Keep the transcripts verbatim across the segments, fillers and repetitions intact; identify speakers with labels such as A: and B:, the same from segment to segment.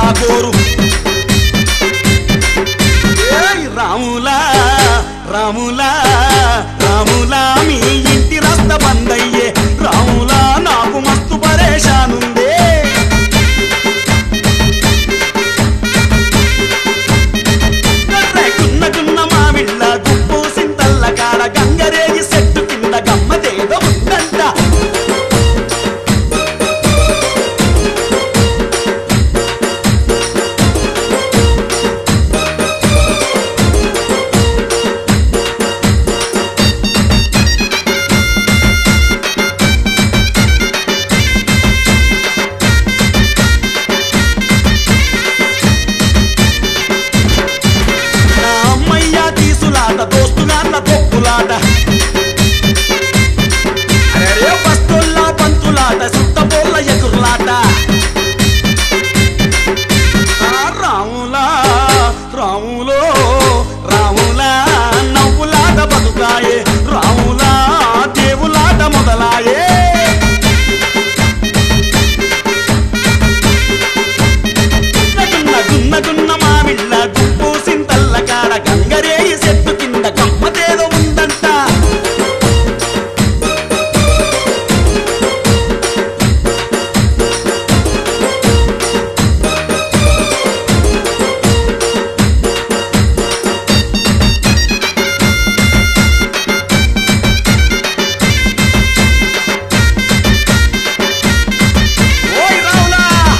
A: కోరు రాములా రాములా రాములా మీ ఇంటి రస్త బందయ్యే రాములా నాకు మస్తు పరేషానుందే గున్న గున్న మామిళ్ళ గుప్పు సింతల్ల కాడ గంగరేగి చెట్టు కింద గమ్మదేదో ఉందంట దోస్తుగాన్న తొక్కులాట అరే బస్తుల్లా పంతులాట సుట్టపోళ్ళ ఎగురులాట రాములా రాములో రాములా నవ్వులాట బతుకాయే రాములా దేవులాట మొదలాయే గున్న గున్న గున్న మామిళ్ళ గుప్పు సింతల్ల కాడ గంగరేయి చెట్టు కింద గమ్మదేదో ఉందంట ఓయ్ రావులా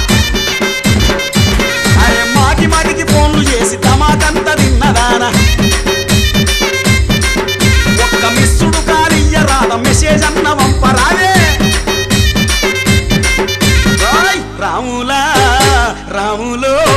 A: అరే మాటి మాటికి ఫోన్లు చేసి తమాకంత తిన్నదానా ఒక్క మిస్సుడు కాలియ్య రాద మెసేజ్ అన్న వంపరాదే రాములా రాములో